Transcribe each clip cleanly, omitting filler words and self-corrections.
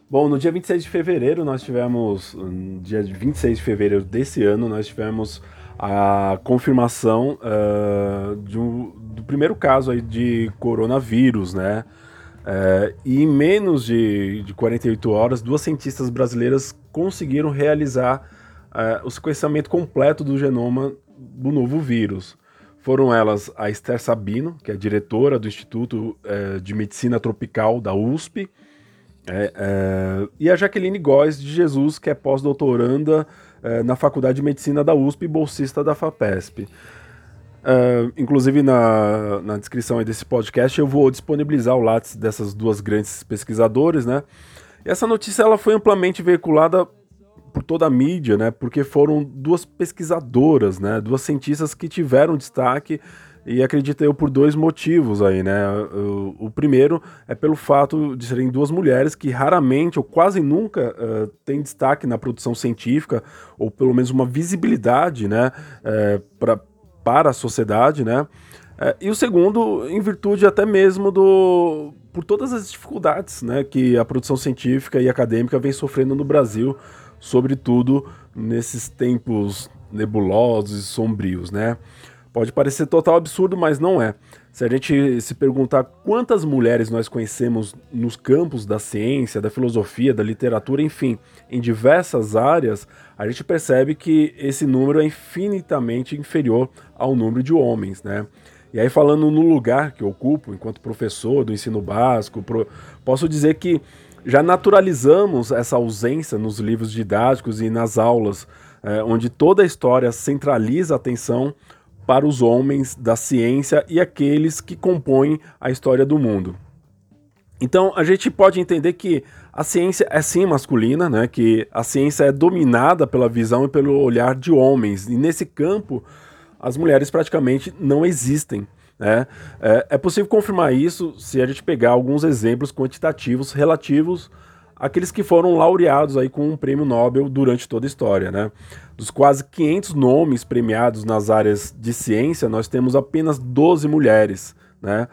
Bom, no dia 26 de fevereiro nós tivemos, no dia 26 de fevereiro desse ano, nós tivemos a confirmação do primeiro caso aí de coronavírus, né? E em menos de 48 horas, duas cientistas brasileiras conseguiram realizar o sequenciamento completo do genoma do novo vírus. Foram elas a Esther Sabino, que é diretora do Instituto de Medicina Tropical da USP, e a Jaqueline Góes de Jesus, que é pós-doutoranda na Faculdade de Medicina da USP e bolsista da FAPESP. Inclusive na descrição aí desse podcast eu vou disponibilizar o Lattes dessas duas grandes pesquisadoras, né? E essa notícia ela foi amplamente veiculada por toda a mídia, né? Porque foram duas pesquisadoras, né? Duas cientistas que tiveram destaque e acredito eu por dois motivos aí, né? O primeiro é pelo fato de serem duas mulheres que raramente ou quase nunca têm destaque na produção científica ou pelo menos uma visibilidade, né? Para a sociedade, né? E o segundo, em virtude até mesmo por todas as dificuldades, né, que a produção científica e acadêmica vem sofrendo no Brasil, sobretudo nesses tempos nebulosos e sombrios, né? Pode parecer total absurdo, mas não é. Se a gente se perguntar quantas mulheres nós conhecemos nos campos da ciência, da filosofia, da literatura, enfim, em diversas áreas, a gente percebe que esse número é infinitamente inferior ao número de homens, né? E aí, falando no lugar que eu ocupo, enquanto professor do ensino básico, posso dizer que já naturalizamos essa ausência nos livros didáticos e nas aulas, onde toda a história centraliza a atenção para os homens da ciência e aqueles que compõem a história do mundo. Então, a gente pode entender que a ciência é sim masculina, né? Que a ciência é dominada pela visão e pelo olhar de homens, e nesse campo as mulheres praticamente não existem, né? É possível confirmar isso se a gente pegar alguns exemplos quantitativos relativos àqueles que foram laureados aí com um prêmio Nobel durante toda a história, né? Dos quase 500 nomes premiados nas áreas de ciência, nós temos apenas 12 mulheres, né?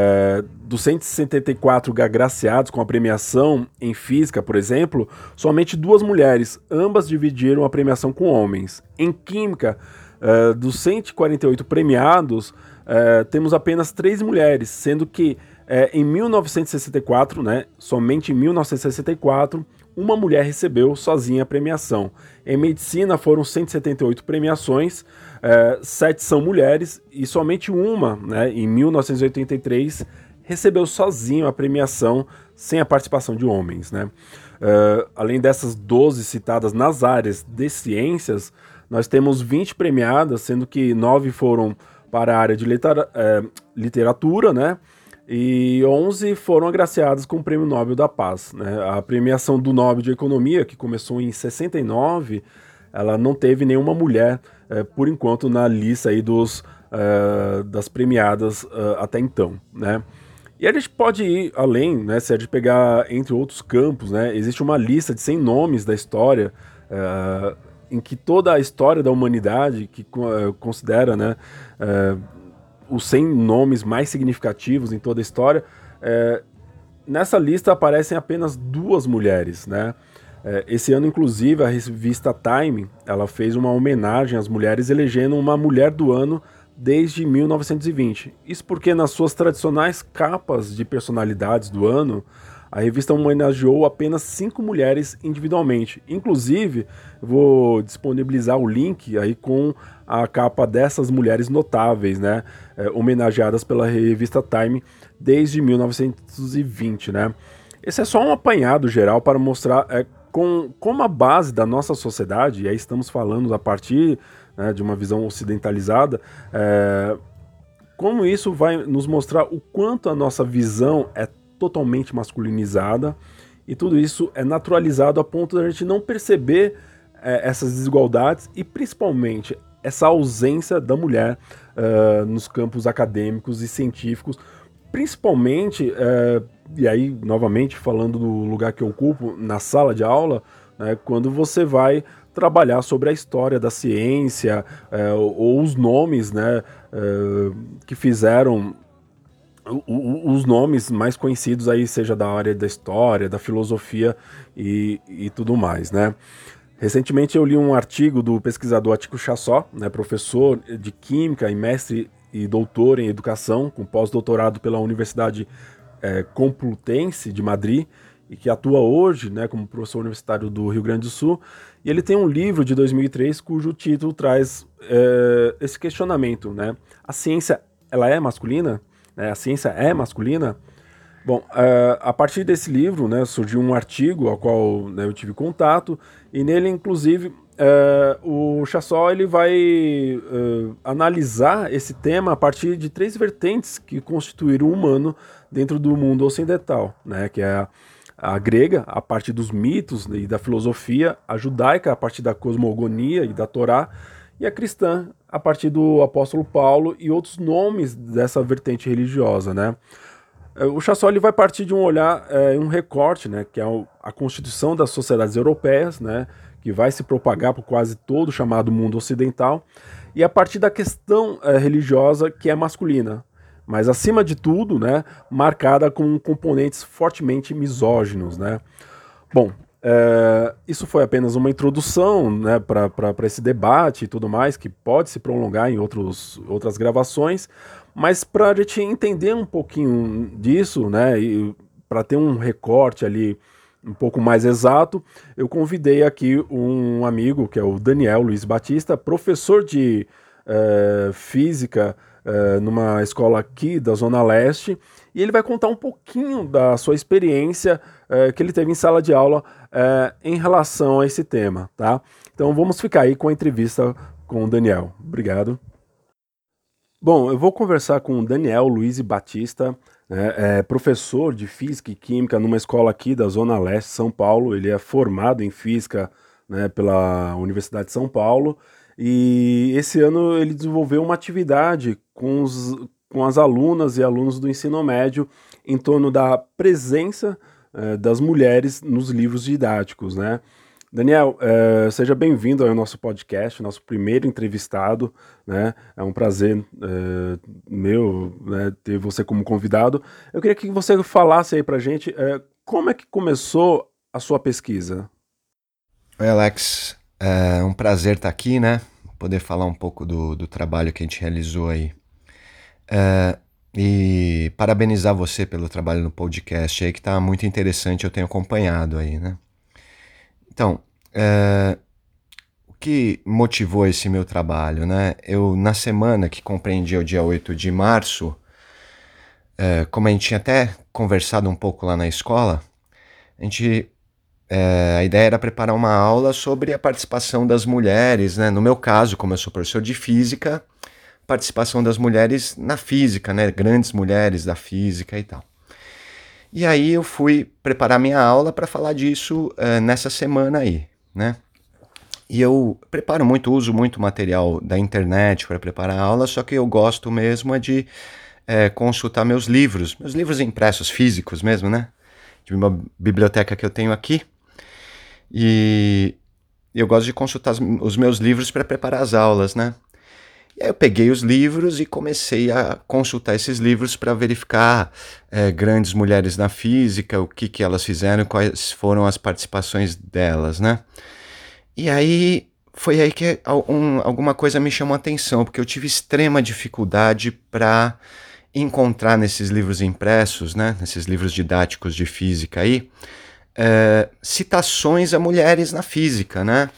Dos 174 agraciados com a premiação em física, por exemplo, somente duas mulheres, ambas dividiram a premiação com homens. Em química, dos 148 premiados, temos apenas 3 mulheres, sendo que em 1964, né, somente em 1964, uma mulher recebeu sozinha a premiação. Em medicina foram 178 premiações, 7 são mulheres e somente uma, né, em 1983, recebeu sozinho a premiação sem a participação de homens, né? Além dessas 12 citadas nas áreas de ciências, nós temos 20 premiadas, sendo que 9 foram para a área de literatura, né? E 11 foram agraciadas com o Prêmio Nobel da Paz, né? A premiação do Nobel de Economia, que começou em 69, ela não teve nenhuma mulher, por enquanto, na lista aí das premiadas até então, né? E a gente pode ir além, né? Se a gente pegar entre outros campos, né? Existe uma lista de 100 nomes da história, em que toda a história da humanidade, que considera, né, os 100 nomes mais significativos em toda a história, nessa lista aparecem apenas duas mulheres, né? Esse ano, inclusive, a revista Time, ela fez uma homenagem às mulheres, elegendo uma mulher do ano desde 1920. Isso porque nas suas tradicionais capas de personalidades do ano, a revista homenageou apenas 5 mulheres individualmente. Inclusive, vou disponibilizar o link aí com a capa dessas mulheres notáveis, né? Homenageadas pela revista Time desde 1920, né? Esse é só um apanhado geral para mostrar como a base da nossa sociedade, e aí estamos falando a partir, né, de uma visão ocidentalizada, como isso vai nos mostrar o quanto a nossa visão é totalmente masculinizada, e tudo isso é naturalizado a ponto de a gente não perceber essas desigualdades e principalmente essa ausência da mulher nos campos acadêmicos e científicos, principalmente, e aí novamente falando do lugar que eu ocupo, na sala de aula, né, quando você vai trabalhar sobre a história da ciência, ou os nomes, né, que fizeram os nomes mais conhecidos aí, seja da área da história, da filosofia e tudo mais, né? Recentemente eu li um artigo do pesquisador Atico Chassó, né, professor de Química e mestre e doutor em Educação, com pós-doutorado pela Universidade Complutense de Madrid, e que atua hoje, né, como professor universitário do Rio Grande do Sul. E ele tem um livro de 2003 cujo título traz esse questionamento, né? A ciência, ela é masculina? A ciência é masculina? Bom, a partir desse livro, né, surgiu um artigo ao qual, né, eu tive contato, e nele, inclusive, o Chassó ele vai analisar esse tema a partir de 3 vertentes que constituíram o humano dentro do mundo ocidental, né, que é a grega, a partir dos mitos e da filosofia, a judaica, a partir da cosmogonia e da Torá, e a cristã, a partir do apóstolo Paulo e outros nomes dessa vertente religiosa, né? O Chassol vai partir de um olhar, um recorte, né, que é a Constituição das Sociedades Europeias, né, que vai se propagar por quase todo o chamado mundo ocidental, e a partir da questão religiosa que é masculina, mas acima de tudo, né, marcada com componentes fortemente misóginos, né. Bom, isso foi apenas uma introdução, né, para esse debate e tudo mais, que pode se prolongar em outras gravações, mas para a gente entender um pouquinho disso, né, e para ter um recorte ali um pouco mais exato, eu convidei aqui um amigo, que é o Daniel Luiz Batista, professor de física numa escola aqui da Zona Leste, e ele vai contar um pouquinho da sua experiência que ele teve em sala de aula em relação a esse tema, tá? Então vamos ficar aí com a entrevista com o Daniel. Obrigado. Bom, eu vou conversar com o Daniel Luiz Batista, né, professor de Física e Química numa escola aqui da Zona Leste, São Paulo. Ele é formado em Física, né, pela Universidade de São Paulo, e esse ano ele desenvolveu uma atividade com as alunas e alunos do ensino médio em torno da presença das mulheres nos livros didáticos, né? Daniel, seja bem-vindo ao nosso podcast, nosso primeiro entrevistado, né? É um prazer meu, né, ter você como convidado. Eu queria que você falasse aí pra gente como é que começou a sua pesquisa. Oi, Alex. É um prazer estar aqui, né? Poder falar um pouco do trabalho que a gente realizou aí. E parabenizar você pelo trabalho no podcast aí, que tá muito interessante, eu tenho acompanhado aí, né? Então, o que motivou esse meu trabalho, né? Eu, na semana que compreendia o dia 8 de março, como a gente tinha até conversado um pouco lá na escola, a ideia era preparar uma aula sobre a participação das mulheres, né? No meu caso, como eu sou professor de física, participação das mulheres na física, né? Grandes mulheres da física e tal. E aí eu fui preparar minha aula para falar disso nessa semana aí, né? E eu uso muito material da internet para preparar a aula, só que eu gosto mesmo de consultar meus livros impressos físicos mesmo, né? De uma biblioteca que eu tenho aqui. E eu gosto de consultar os meus livros para preparar as aulas, né? E aí eu peguei os livros e comecei a consultar esses livros para verificar grandes mulheres na física, o que elas fizeram, quais foram as participações delas, né? E aí foi aí que alguma coisa me chamou a atenção, porque eu tive extrema dificuldade para encontrar nesses livros impressos, né, nesses livros didáticos de física aí, citações a mulheres na física, né?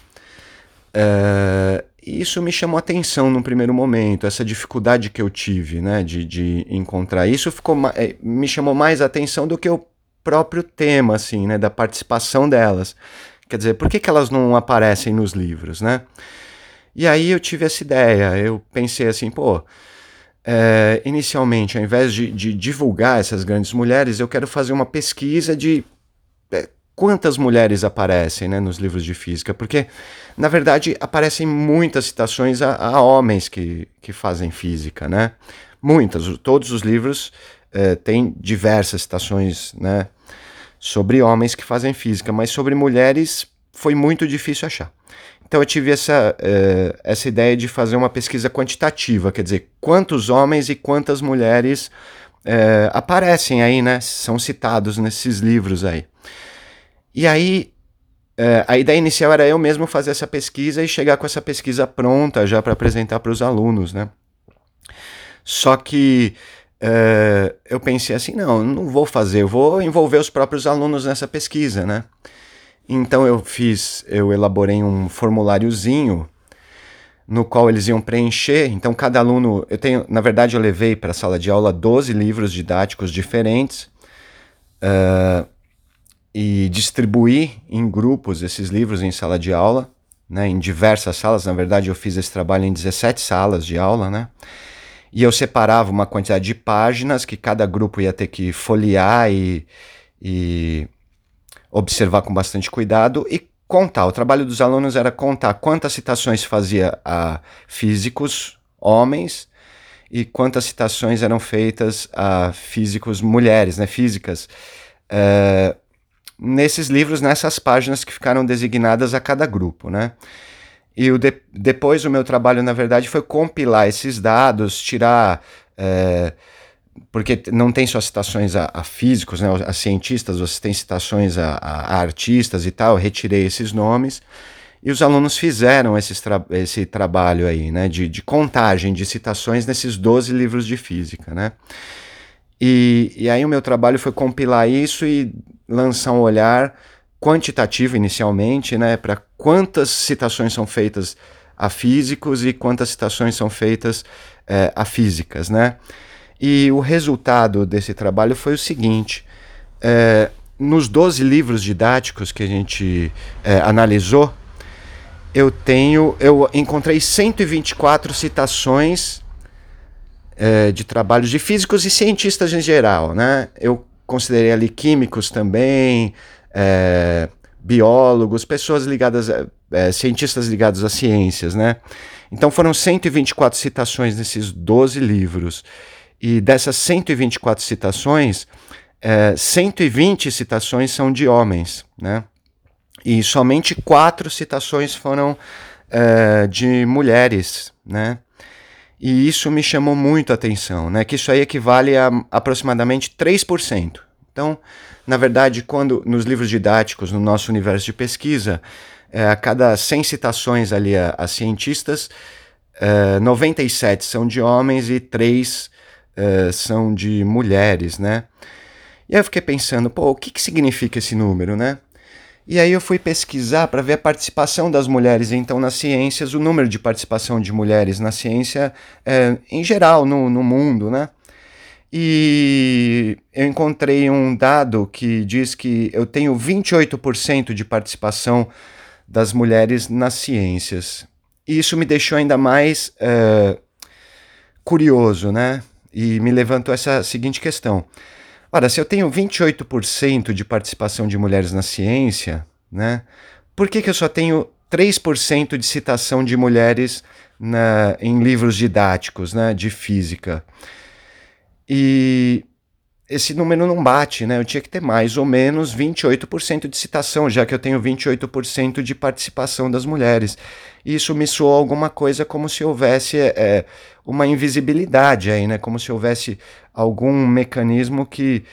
Isso me chamou a atenção num primeiro momento, essa dificuldade que eu tive, né, de encontrar isso me chamou mais a atenção do que o próprio tema, assim, né, da participação delas. Quer dizer, por que elas não aparecem nos livros, né? E aí eu tive essa ideia, eu pensei assim, inicialmente, ao invés de divulgar essas grandes mulheres, eu quero fazer uma pesquisa de quantas mulheres aparecem, né, nos livros de física, porque, na verdade, aparecem muitas citações a homens que fazem física, né? Muitas, todos os livros têm diversas citações, né, sobre homens que fazem física, mas sobre mulheres foi muito difícil achar. Então eu tive essa ideia de fazer uma pesquisa quantitativa, quer dizer, quantos homens e quantas mulheres aparecem aí, né? São citados nesses livros aí. E aí, a ideia inicial era eu mesmo fazer essa pesquisa e chegar com essa pesquisa pronta já para apresentar para os alunos, né? Só que eu pensei assim, não vou fazer, eu vou envolver os próprios alunos nessa pesquisa, né? Então eu elaborei um formuláriozinho no qual eles iam preencher. Então cada aluno, na verdade eu levei para a sala de aula 12 livros didáticos diferentes e distribuí em grupos esses livros em sala de aula, né, em diversas salas. Na verdade eu fiz esse trabalho em 17 salas de aula, né? E eu separava uma quantidade de páginas que cada grupo ia ter que folhear e observar com bastante cuidado e contar. O trabalho dos alunos era contar quantas citações fazia a físicos homens e quantas citações eram feitas a físicos mulheres, né, físicas, nesses livros, nessas páginas que ficaram designadas a cada grupo, né? E depois o meu trabalho, na verdade, foi compilar esses dados, tirar... porque não tem só citações a físicos, né, a cientistas, você tem citações a artistas e tal, eu retirei esses nomes, e os alunos fizeram esse trabalho aí, né, de contagem de citações nesses 12 livros de física, né. E aí o meu trabalho foi compilar isso e lançar um olhar quantitativo inicialmente, né, para quantas citações são feitas a físicos e quantas citações são feitas a físicas, né. E o resultado desse trabalho foi o seguinte: nos 12 livros didáticos que a gente analisou, eu encontrei 124 citações de trabalhos de físicos e cientistas em geral, né? Eu considerei ali químicos também, biólogos, pessoas ligadas, cientistas ligados às ciências, né? Então foram 124 citações nesses 12 livros. E dessas 124 citações, 120 citações são de homens, né? E somente 4 citações foram de mulheres, né? E isso me chamou muito a atenção, né? Que isso aí equivale a aproximadamente 3%. Então, na verdade, nos livros didáticos, no nosso universo de pesquisa, a cada 100 citações ali a cientistas, 97 são de homens e 3 são de mulheres, né? E aí eu fiquei pensando, o que significa esse número, né? E aí eu fui pesquisar para ver a participação das mulheres, então, nas ciências, o número de participação de mulheres na ciência em geral, no mundo, né? E eu encontrei um dado que diz que eu tenho 28% de participação das mulheres nas ciências. E isso me deixou ainda mais curioso, né? E me levantou essa seguinte questão. Ora, se eu tenho 28% de participação de mulheres na ciência, né, por que eu só tenho 3% de citação de mulheres em livros didáticos, né, de física? E esse número não bate, né? Eu tinha que ter mais ou menos 28% de citação, já que eu tenho 28% de participação das mulheres. Isso me soou alguma coisa como se houvesse uma invisibilidade aí, né? Como se houvesse algum mecanismo que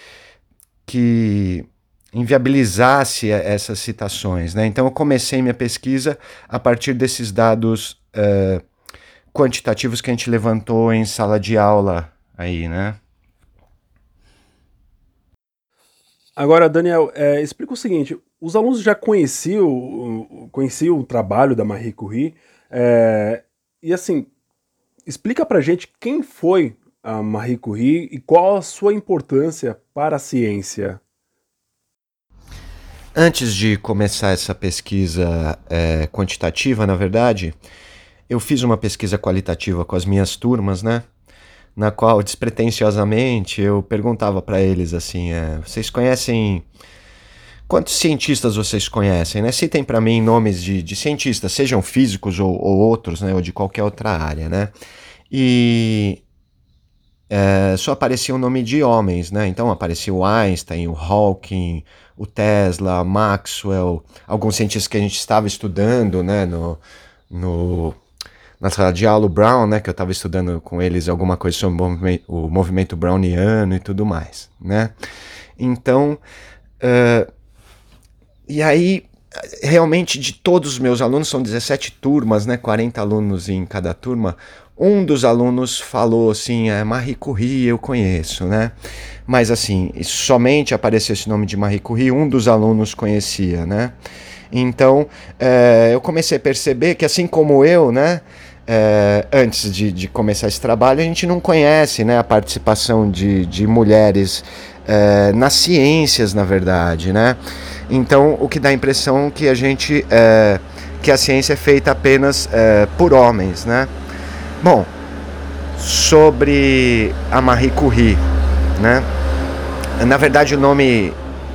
inviabilizasse essas citações, né? Então eu comecei minha pesquisa a partir desses dados quantitativos que a gente levantou em sala de aula aí, né? Agora, Daniel, explica o seguinte: os alunos já conheciam o trabalho da Marie Curie, e assim, explica pra gente quem foi a Marie Curie e qual a sua importância para a ciência. Antes de começar essa pesquisa quantitativa, na verdade, eu fiz uma pesquisa qualitativa com as minhas turmas, né? Na qual, despretensiosamente, eu perguntava para eles assim, vocês conhecem... Quantos cientistas vocês conhecem, né? Citem para mim nomes de cientistas, sejam físicos ou outros, né? Ou de qualquer outra área, né? E só aparecia o nome de homens, né? Então aparecia o Einstein, o Hawking, o Tesla, Maxwell, alguns cientistas que a gente estava estudando, né? na sala de aula, o Brown, né, que eu estava estudando com eles alguma coisa sobre o movimento browniano e tudo mais, né? Então, e aí, realmente, de todos os meus alunos, são 17 turmas, né, 40 alunos em cada turma, um dos alunos falou assim, Marie Curie eu conheço, né? Mas assim, somente apareceu esse nome de Marie Curie, um dos alunos conhecia, né? Então, eu comecei a perceber que assim como eu, né, antes de começar esse trabalho, a gente não conhece, né, a participação de mulheres nas ciências, na verdade, né? Então, o que dá a impressão que que a ciência é feita apenas por homens, né? Bom, sobre a Marie Curie, né? Na verdade, o nome...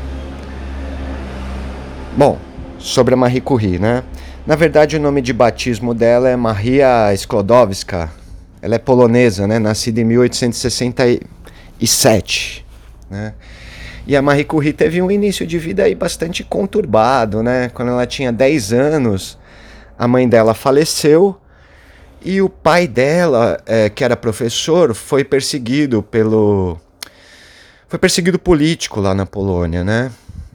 Bom, sobre a Marie Curie, né? Na verdade, o nome de batismo dela é Maria Sklodowska. Ela é polonesa, né? Nascida em 1867, né? E a Marie Curie teve um início de vida aí bastante conturbado, né? Quando ela tinha 10 anos, a mãe dela faleceu e o pai dela, que era professor, foi perseguido político lá na Polônia, né?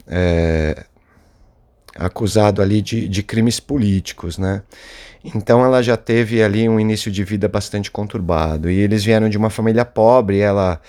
Acusado ali de crimes políticos, né? Então ela já teve ali um início de vida bastante conturbado. E eles vieram de uma família pobre, ela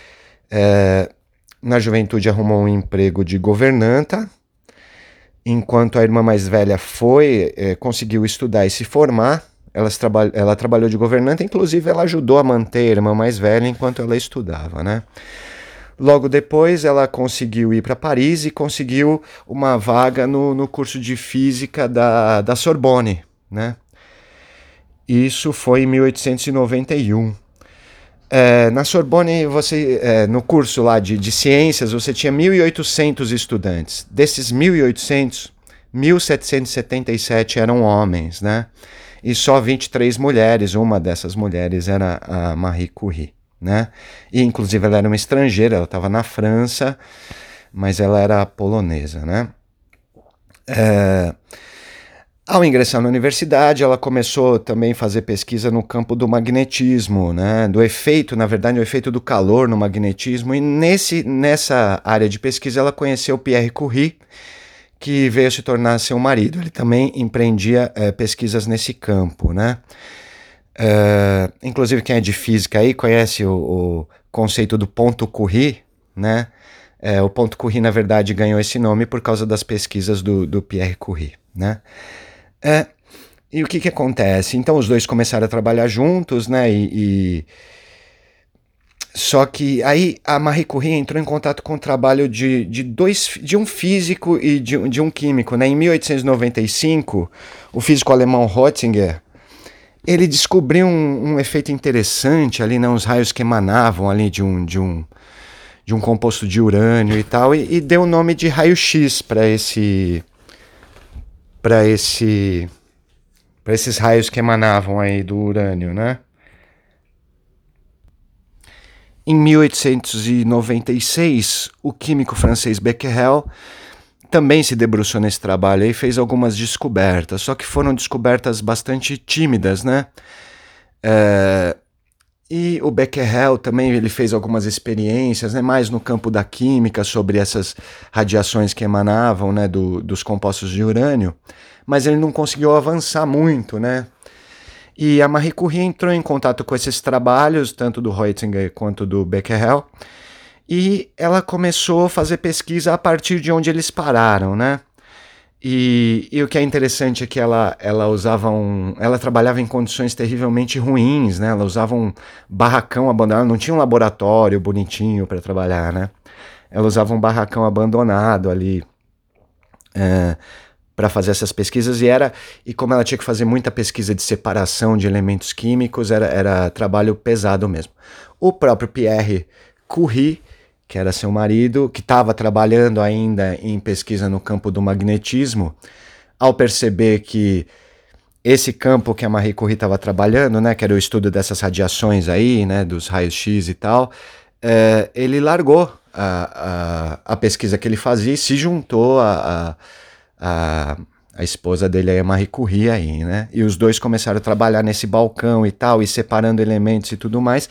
na juventude arrumou um emprego de governanta, enquanto a irmã mais velha conseguiu estudar e se formar. Ela trabalhou de governanta, inclusive ela ajudou a manter a irmã mais velha enquanto ela estudava, né? Logo depois ela conseguiu ir para Paris e conseguiu uma vaga no curso de física da Sorbonne, né? Isso foi em 1891. Na Sorbonne, no curso lá de ciências, você tinha 1.800 estudantes. Desses 1.800, 1.777 eram homens, né? E só 23 mulheres. Uma dessas mulheres era a Marie Curie, né? E inclusive ela era uma estrangeira, ela estava na França, mas ela era polonesa, né? Ao ingressar na universidade, ela começou também a fazer pesquisa no campo do magnetismo, né? Do efeito, na verdade, o efeito do calor no magnetismo. E nessa área de pesquisa ela conheceu Pierre Curie, que veio se tornar seu marido. Ele também empreendia pesquisas nesse campo, né? Inclusive quem é de física aí conhece o conceito do ponto Curie, né? O ponto Curie, na verdade, ganhou esse nome por causa das pesquisas do Pierre Curie, né? E o que acontece? Então os dois começaram a trabalhar juntos, né? Só que aí a Marie Curie entrou em contato com o trabalho de um físico e de um químico, né? Em 1895, o físico alemão Röttinger, ele descobriu um efeito interessante ali, né? Uns raios que emanavam ali de um composto de urânio e tal, e deu o nome de raio-x para esses raios que emanavam aí do urânio, né? Em 1896, o químico francês Becquerel também se debruçou nesse trabalho e fez algumas descobertas, só que foram descobertas bastante tímidas, né? E o Becquerel também ele fez algumas experiências, né, mais no campo da química, sobre essas radiações que emanavam, né, dos compostos de urânio, mas ele não conseguiu avançar muito, né? E a Marie Curie entrou em contato com esses trabalhos, tanto do Röttinger quanto do Becquerel, e ela começou a fazer pesquisa a partir de onde eles pararam, né? E o que é interessante é que ela trabalhava em condições terrivelmente ruins, né? Ela usava um barracão abandonado, não tinha um laboratório bonitinho para trabalhar, né? Ela usava um barracão abandonado ali para fazer essas pesquisas e como ela tinha que fazer muita pesquisa de separação de elementos químicos, era trabalho pesado mesmo. O próprio Pierre Curie, que era seu marido, que estava trabalhando ainda em pesquisa no campo do magnetismo, ao perceber que esse campo que a Marie Curie estava trabalhando, né, que era o estudo dessas radiações aí, né, dos raios-x e tal, ele largou a pesquisa que ele fazia e se juntou A esposa dele é a Marie Curie aí, né? E os dois começaram a trabalhar nesse balcão e tal, e separando elementos e tudo mais.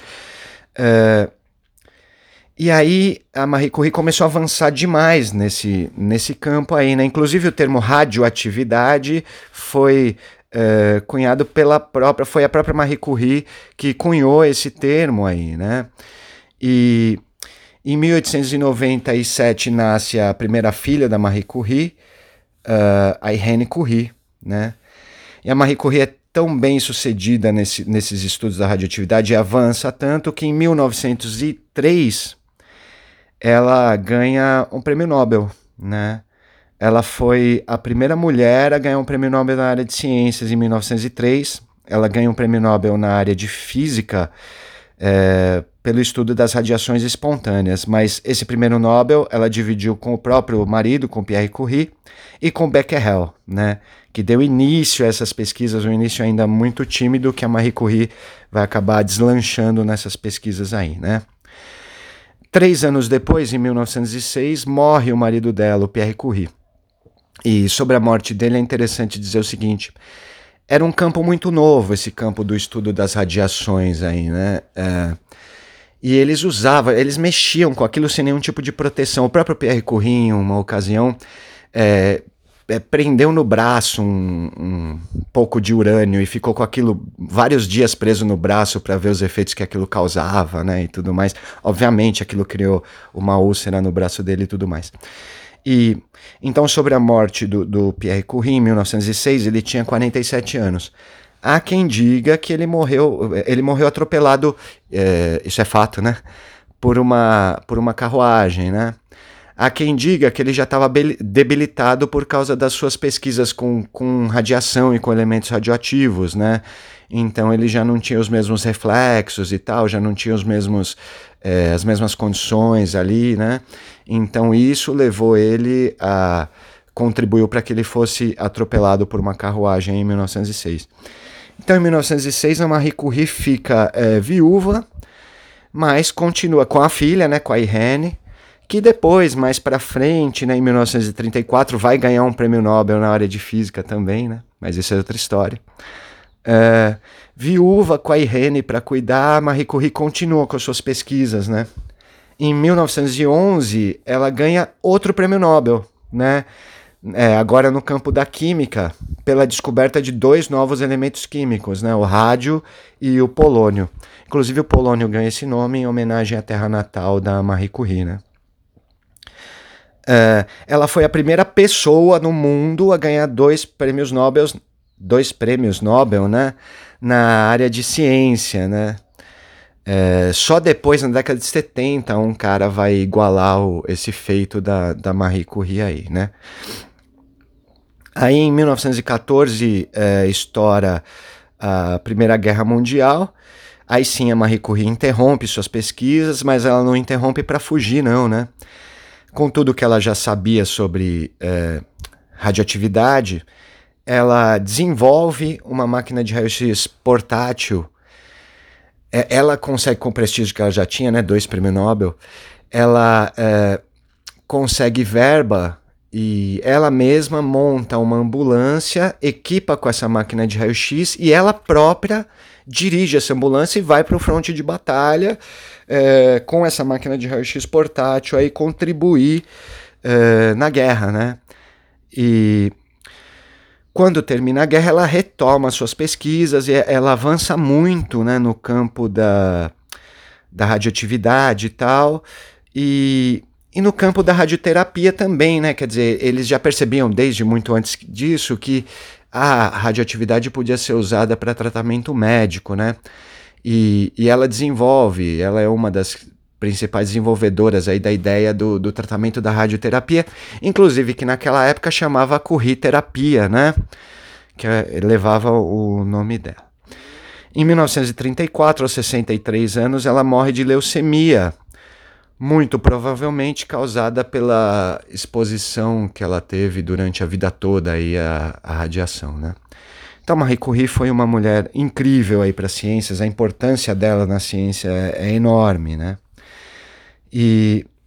E aí a Marie Curie começou a avançar demais nesse campo aí, né? Inclusive o termo radioatividade foi cunhado foi a própria Marie Curie que cunhou esse termo aí, né? E em 1897 nasce a primeira filha da Marie Curie, a Irene Curie, né? E a Marie Curie é tão bem sucedida nesses estudos da radioatividade e avança tanto que em 1903 ela ganha um prêmio Nobel, né? Ela foi a primeira mulher a ganhar um prêmio Nobel na área de ciências em 1903. Ela ganha um prêmio Nobel na área de física pelo estudo das radiações espontâneas, mas esse primeiro Nobel ela dividiu com o próprio marido, com Pierre Curie, e com Becquerel, né, que deu início a essas pesquisas, um início ainda muito tímido, que a Marie Curie vai acabar deslanchando nessas pesquisas aí, né. 3 anos depois, em 1906, morre o marido dela, o Pierre Curie. E sobre a morte dele é interessante dizer o seguinte: era um campo muito novo, esse campo do estudo das radiações aí, né? E eles mexiam com aquilo sem nenhum tipo de proteção. O próprio Pierre Curie, em uma ocasião, prendeu no braço um pouco de urânio e ficou com aquilo vários dias preso no braço para ver os efeitos que aquilo causava, né, e tudo mais. Obviamente, aquilo criou uma úlcera no braço dele e tudo mais. E então, sobre a morte do Pierre Curie, em 1906, ele tinha 47 anos. Há quem diga que ele morreu atropelado, isso é fato, né? Por uma carruagem, né? Há quem diga que ele já estava debilitado por causa das suas pesquisas com radiação e com elementos radioativos, né? Então ele já não tinha os mesmos reflexos e tal, já não tinha as mesmas condições ali, né? Então isso levou ele contribuiu para que ele fosse atropelado por uma carruagem em 1906. Então, em 1906, a Marie Curie fica viúva, mas continua com a filha, né, com a Irene, que depois, mais para frente, né, em 1934, vai ganhar um prêmio Nobel na área de física também, né? Mas isso é outra história. Viúva com a Irene para cuidar, a Marie Curie continua com as suas pesquisas, né? Em 1911, ela ganha outro prêmio Nobel, né? Agora no campo da química, pela descoberta de 2 novos elementos químicos, né, o rádio e o polônio. Inclusive o polônio ganha esse nome em homenagem à terra natal da Marie Curie, né. Ela foi a primeira pessoa no mundo a ganhar 2 prêmios Nobel, né, na área de ciência, né. Só depois, na década de 70, um cara vai igualar esse feito da Marie Curie aí, né. Aí, em 1914, estoura a Primeira Guerra Mundial. Aí sim, a Marie Curie interrompe suas pesquisas, mas ela não interrompe para fugir, não, né? Com tudo que ela já sabia sobre radioatividade, ela desenvolve uma máquina de raio-x portátil. Ela consegue, com o prestígio que ela já tinha, né, 2 prêmios Nobel, ela consegue verba e ela mesma monta uma ambulância, equipa com essa máquina de raio-x e ela própria dirige essa ambulância e vai para o fronte de batalha com essa máquina de raio-x portátil aí contribuir na guerra, né? E quando termina a guerra, ela retoma suas pesquisas e ela avança muito, né, no campo da radioatividade e tal, e no campo da radioterapia também, né? Quer dizer, eles já percebiam desde muito antes disso que a radioatividade podia ser usada para tratamento médico, né? E ela é uma das principais desenvolvedoras aí da ideia do tratamento da radioterapia, inclusive que naquela época chamava Curie-terapia, né? Que levava o nome dela. Em 1934, aos 63 anos, ela morre de leucemia, muito provavelmente causada pela exposição que ela teve durante a vida toda aí à radiação, né? Então, Marie Curie foi uma mulher incrível aí para as ciências, a importância dela na ciência é enorme, né? E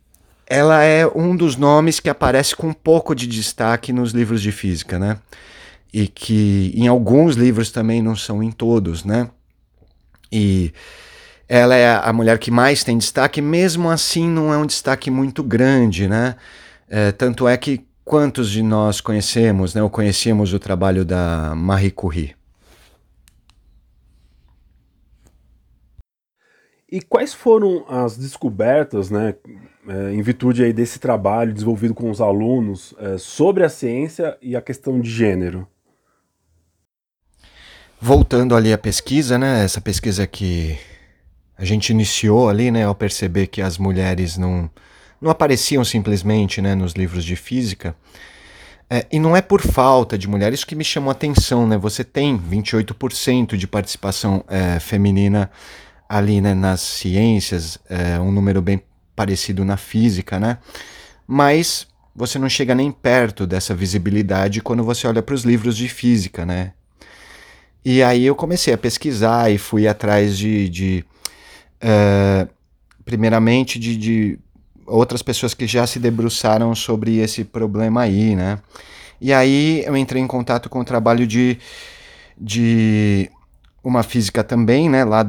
ela é um dos nomes que aparece com um pouco de destaque nos livros de física, né? E que em alguns livros também, não são em todos, né? E ela é a mulher que mais tem destaque, mesmo assim não é um destaque muito grande, né? Tanto é que quantos de nós conhecemos, né, ou conhecíamos o trabalho da Marie Curie? E quais foram as descobertas, né, em virtude aí desse trabalho desenvolvido com os alunos, sobre a ciência e a questão de gênero? Voltando ali à pesquisa, né, essa pesquisa que a gente iniciou ali, né, ao perceber que as mulheres não apareciam simplesmente, né, nos livros de física. E não é por falta de mulheres, isso que me chamou a atenção, né? Você tem 28% de participação feminina ali, né, nas ciências, um número bem parecido na física, né? Mas você não chega nem perto dessa visibilidade quando você olha para os livros de física, né? E aí eu comecei a pesquisar e fui atrás primeiramente, de outras pessoas que já se debruçaram sobre esse problema aí, né? E aí eu entrei em contato com o trabalho de uma física também, né, lá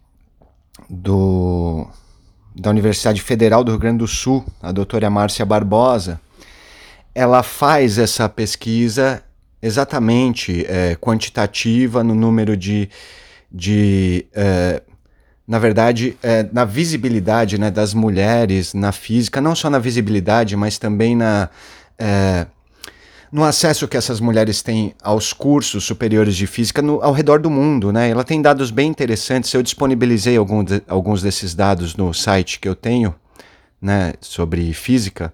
da Universidade Federal do Rio Grande do Sul, a doutora Márcia Barbosa. Ela faz essa pesquisa exatamente quantitativa no número na verdade, na visibilidade, né, das mulheres na física, não só na visibilidade, mas também no acesso que essas mulheres têm aos cursos superiores de física ao redor do mundo, né? Ela tem dados bem interessantes. Eu disponibilizei alguns desses dados no site que eu tenho, né, sobre física.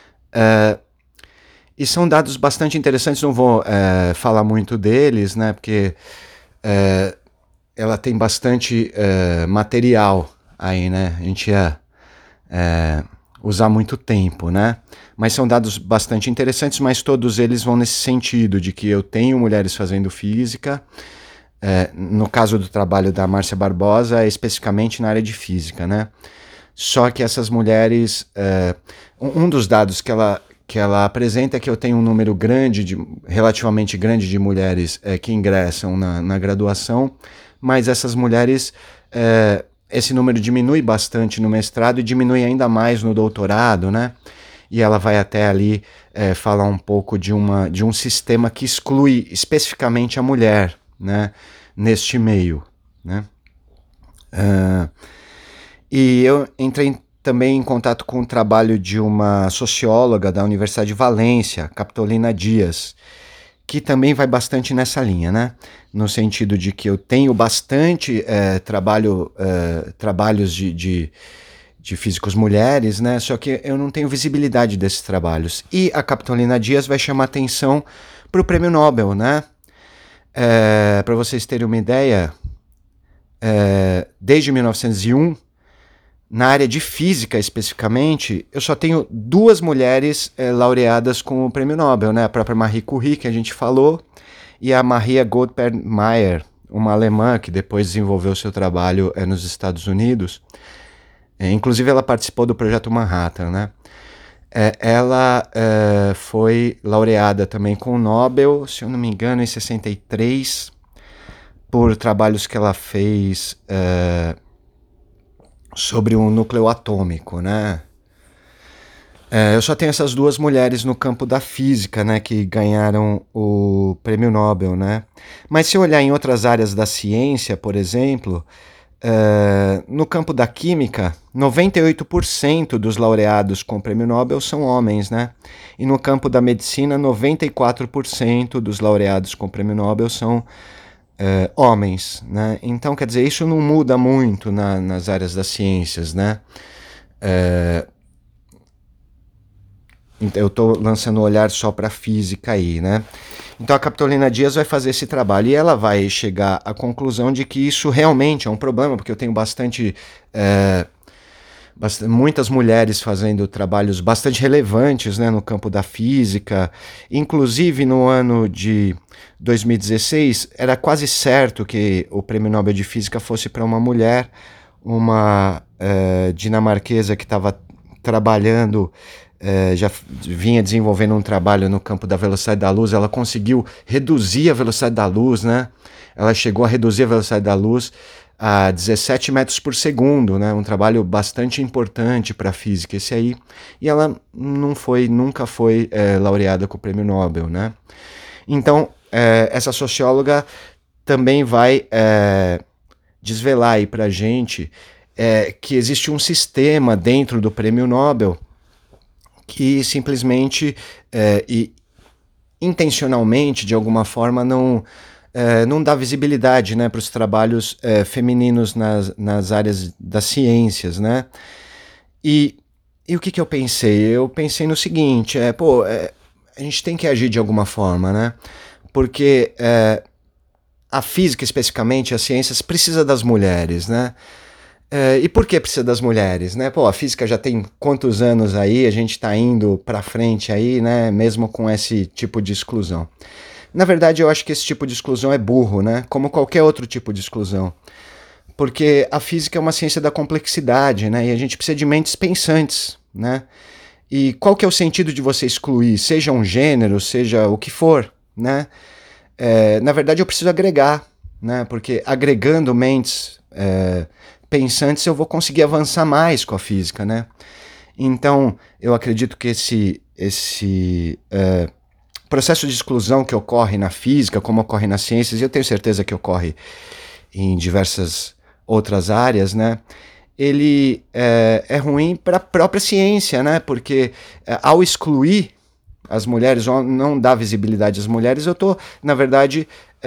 E são dados bastante interessantes. Não vou falar muito deles, né, porque ela tem bastante material aí, né? A gente ia usar muito tempo, né? Mas são dados bastante interessantes, mas todos eles vão nesse sentido, de que eu tenho mulheres fazendo física. No caso do trabalho da Márcia Barbosa, especificamente na área de física, né? Só que essas mulheres... um dos dados que ela apresenta é que eu tenho um número relativamente grande de mulheres que ingressam na graduação, mas essas mulheres... esse número diminui bastante no mestrado e diminui ainda mais no doutorado, né? E ela vai até ali falar um pouco de um sistema que exclui especificamente a mulher, né, neste meio, né? E eu entrei também em contato com o trabalho de uma socióloga da Universidade de Valência, Capitolina Dias, que também vai bastante nessa linha, né? No sentido de que eu tenho bastante trabalhos de físicos mulheres, né? Só que eu não tenho visibilidade desses trabalhos. E a Capitolina Dias vai chamar atenção para o Prêmio Nobel, né? Para vocês terem uma ideia, desde 1901, na área de física especificamente, eu só tenho 2 mulheres laureadas com o Prêmio Nobel, né? A própria Marie Curie, que a gente falou, e a Maria Goldberg-Meyer, uma alemã que depois desenvolveu seu trabalho nos Estados Unidos. Inclusive ela participou do Projeto Manhattan, né? Ela foi laureada também com o Nobel, se eu não me engano, em 63, por trabalhos que ela fez sobre um núcleo atômico, né? Eu só tenho essas 2 mulheres no campo da física, né, que ganharam o Prêmio Nobel, né? Mas se olhar em outras áreas da ciência, por exemplo, no campo da química, 98% dos laureados com o Prêmio Nobel são homens, né? E no campo da medicina, 94% dos laureados com o Prêmio Nobel são homens, né? Então, quer dizer, isso não muda muito nas áreas das ciências, né? Eu estou lançando um olhar só para a física aí, né? Então a Capitolina Dias vai fazer esse trabalho e ela vai chegar à conclusão de que isso realmente é um problema, porque eu tenho muitas mulheres fazendo trabalhos bastante relevantes, né, no campo da física. Inclusive no ano de 2016 era quase certo que o Prêmio Nobel de Física fosse para uma mulher, uma dinamarquesa que estava trabalhando, já vinha desenvolvendo um trabalho no campo da velocidade da luz. Ela conseguiu reduzir a velocidade da luz, né? Ela chegou a reduzir a velocidade da luz a 17 metros por segundo, né? Um trabalho bastante importante para a física esse aí. E ela nunca foi laureada com o prêmio Nobel, né? Então, essa socióloga também vai desvelar aí para a gente que existe um sistema dentro do prêmio Nobel que simplesmente e intencionalmente, de alguma forma, não dá visibilidade, né, para os trabalhos femininos nas áreas das ciências, né? E o que eu pensei? Eu pensei no seguinte, a gente tem que agir de alguma forma, né? Porque a física, especificamente, as ciências, precisa das mulheres, né? E por que precisa das mulheres, né? A física já tem quantos anos aí, a gente está indo para frente aí, né? Mesmo com esse tipo de exclusão. Na verdade, eu acho que esse tipo de exclusão é burro, né? Como qualquer outro tipo de exclusão. Porque a física é uma ciência da complexidade, né? E a gente precisa de mentes pensantes, né? E qual que é o sentido de você excluir? Seja um gênero, seja o que for, né? Na verdade, eu preciso agregar, né? Porque agregando mentes pensantes, eu vou conseguir avançar mais com a física, né? Então, eu acredito que esse processo de exclusão que ocorre na física, como ocorre nas ciências, e eu tenho certeza que ocorre em diversas outras áreas, né? Ele é ruim para a própria ciência, né? Porque ao excluir as mulheres, ou não dar visibilidade às mulheres, eu estou, na verdade,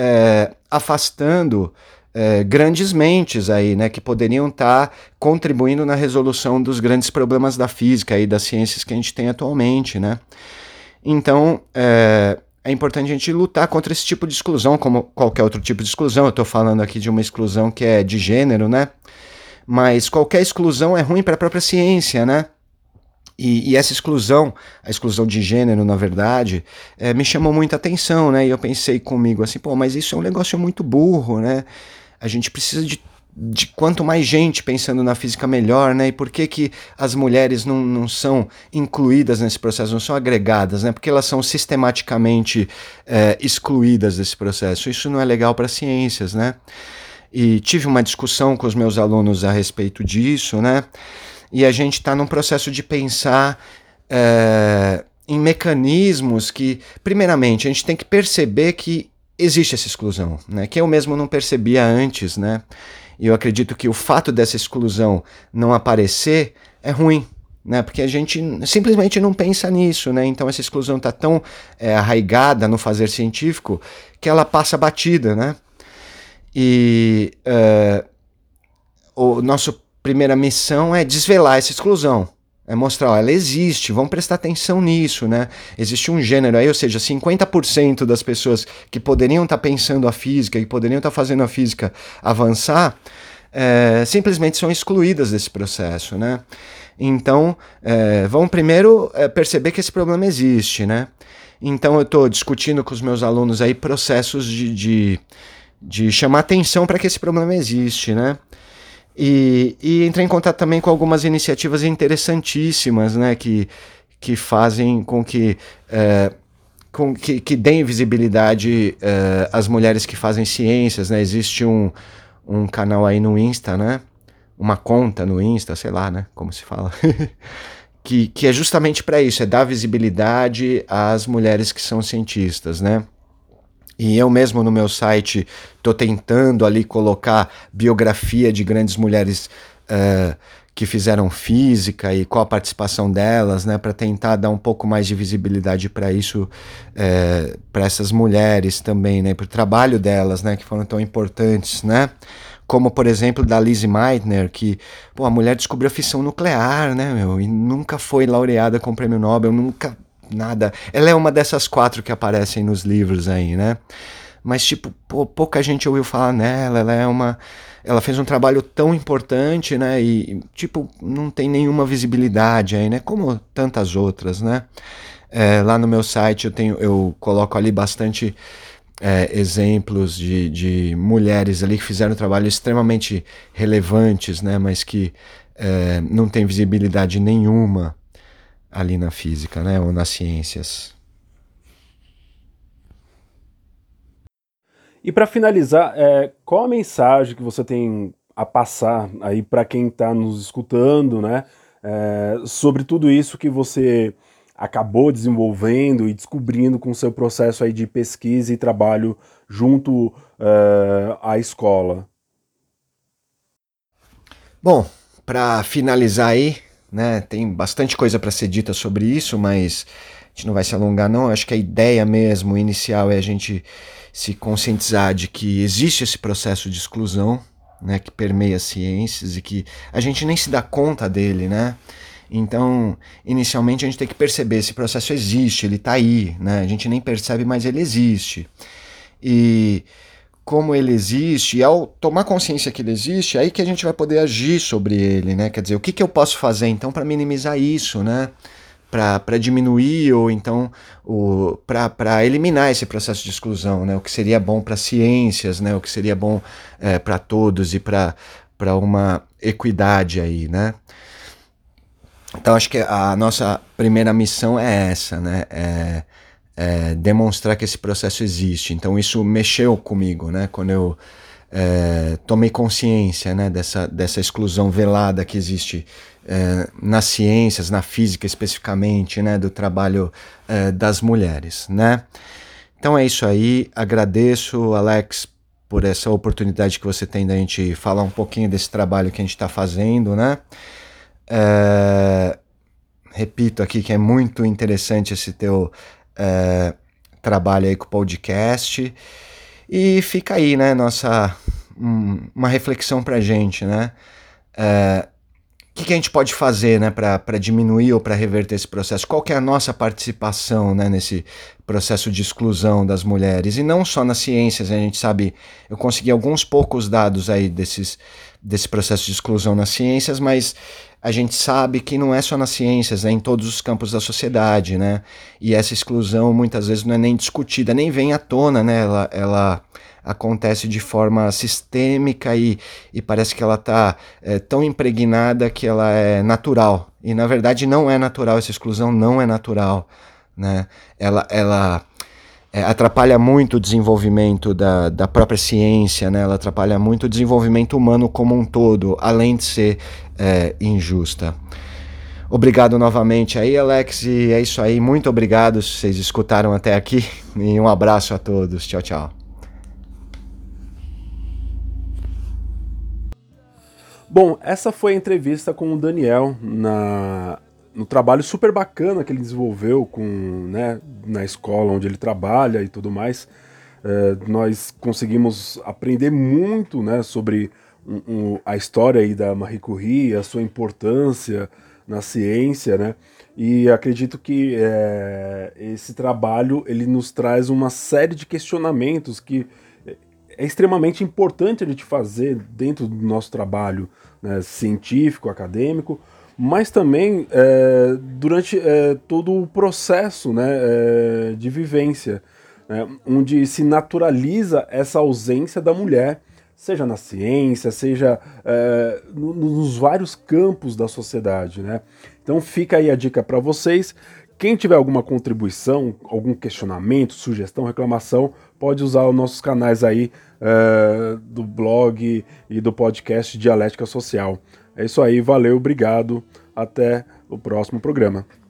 afastando grandes mentes aí, né, que poderiam estar contribuindo na resolução dos grandes problemas da física e das ciências que a gente tem atualmente, né? Então, é importante a gente lutar contra esse tipo de exclusão, como qualquer outro tipo de exclusão. Eu estou falando aqui de uma exclusão que é de gênero, né? Mas qualquer exclusão é ruim para a própria ciência, né? E essa exclusão, a exclusão de gênero, na verdade, me chamou muita atenção, né? E eu pensei comigo assim, mas isso é um negócio muito burro, né? A gente precisa de quanto mais gente pensando na física, melhor, né? E por que as mulheres não são incluídas nesse processo, não são agregadas, né? Porque elas são sistematicamente excluídas desse processo. Isso não é legal para as ciências, né? E tive uma discussão com os meus alunos a respeito disso, né? E a gente está num processo de pensar em mecanismos que, primeiramente, a gente tem que perceber que existe essa exclusão, né? Que eu mesmo não percebia antes, né? E eu acredito que o fato dessa exclusão não aparecer é ruim, né? Porque a gente simplesmente não pensa nisso, né? Então essa exclusão está tão arraigada no fazer científico que ela passa batida, né? E nossa primeira missão é desvelar essa exclusão. É mostrar, ela existe, vamos prestar atenção nisso, né? Existe um gênero aí, ou seja, 50% das pessoas que poderiam estar pensando a física, que poderiam estar fazendo a física avançar, simplesmente são excluídas desse processo, né? Então, vamos primeiro perceber que esse problema existe, né? Então, eu estou discutindo com os meus alunos aí processos de chamar atenção para que esse problema existe, né? E entrei em contato também com algumas iniciativas interessantíssimas, né, que fazem com que deem visibilidade às mulheres que fazem ciências, né? Existe um canal aí no Insta, né? Uma conta no Insta, sei lá, né? Como se fala. que é justamente para isso, é dar visibilidade às mulheres que são cientistas, né? E eu mesmo no meu site estou tentando ali colocar biografia de grandes mulheres que fizeram física e qual a participação delas, né, para tentar dar um pouco mais de visibilidade para isso, para essas mulheres também, né, para o trabalho delas, né, que foram tão importantes, né, como por exemplo da Lise Meitner, que a mulher descobriu a fissão nuclear, né, e nunca foi laureada com o prêmio Nobel, nunca nada. Ela é uma dessas 4 que aparecem nos livros aí, né? Mas, pouca gente ouviu falar nela. Ela fez um trabalho tão importante, né? E, não tem nenhuma visibilidade aí, né? Como tantas outras, né? Lá no meu site eu coloco ali bastante exemplos de mulheres ali que fizeram trabalhos extremamente relevantes, né? Mas que não tem visibilidade nenhuma ali na física, né, ou nas ciências. E para finalizar, qual a mensagem que você tem a passar aí para quem está nos escutando, né? Sobre tudo isso que você acabou desenvolvendo e descobrindo com o seu processo aí de pesquisa e trabalho junto à escola. Bom, para finalizar aí, né, tem bastante coisa para ser dita sobre isso, mas a gente não vai se alongar não. Acho que a ideia mesmo inicial é a gente se conscientizar de que existe esse processo de exclusão, né, que permeia as ciências e que a gente nem se dá conta dele, né? Então, inicialmente a gente tem que perceber esse processo existe, ele está aí, né? A gente nem percebe, mas ele existe. E como ele existe, e ao tomar consciência que ele existe, é aí que a gente vai poder agir sobre ele, né? Quer dizer, o que eu posso fazer então para minimizar isso, né? Para diminuir ou então para eliminar esse processo de exclusão, né? O que seria bom para ciências, né? O que seria bom para todos e para uma equidade aí, né? Então acho que a nossa primeira missão é essa, né? Demonstrar que esse processo existe. Então isso mexeu comigo, né? Quando eu tomei consciência, né, dessa exclusão velada que existe nas ciências, na física especificamente, né, do trabalho das mulheres, né? Então é isso aí. Agradeço, Alex, por essa oportunidade que você tem da gente falar um pouquinho desse trabalho que a gente está fazendo, né? Repito aqui que é muito interessante esse teu trabalho aí com o podcast. E fica aí, né, uma reflexão pra gente, né? O que a gente pode fazer, né, para diminuir ou para reverter esse processo? Qual que é a nossa participação, né, nesse processo de exclusão das mulheres? E não só nas ciências, né? A gente sabe, eu consegui alguns poucos dados aí desse processo de exclusão nas ciências, mas a gente sabe que não é só nas ciências, é em todos os campos da sociedade, né? E essa exclusão muitas vezes não é nem discutida, nem vem à tona, né? Ela acontece de forma sistêmica e parece que ela está tão impregnada que ela é natural. E na verdade não é natural, essa exclusão não é natural, né? Ela atrapalha muito o desenvolvimento da própria ciência, né? Ela atrapalha muito o desenvolvimento humano como um todo, além de ser injusta. Obrigado novamente aí, Alex, e é isso aí. Muito obrigado se vocês escutaram até aqui e um abraço a todos. Tchau, tchau. Bom, essa foi a entrevista com o Daniel no trabalho super bacana que ele desenvolveu né, na escola onde ele trabalha e tudo mais. Nós conseguimos aprender muito, né, sobre a história aí da Marie Curie, a sua importância na ciência, né? E acredito que esse trabalho ele nos traz uma série de questionamentos que é extremamente importante a gente fazer dentro do nosso trabalho, né, científico, acadêmico, mas também durante todo o processo, né, de vivência, né, onde se naturaliza essa ausência da mulher, seja na ciência, seja nos vários campos da sociedade, né? Então fica aí a dica para vocês. Quem tiver alguma contribuição, algum questionamento, sugestão, reclamação, pode usar os nossos canais aí do blog e do podcast Dialética Social. É isso aí, valeu, obrigado, até o próximo programa.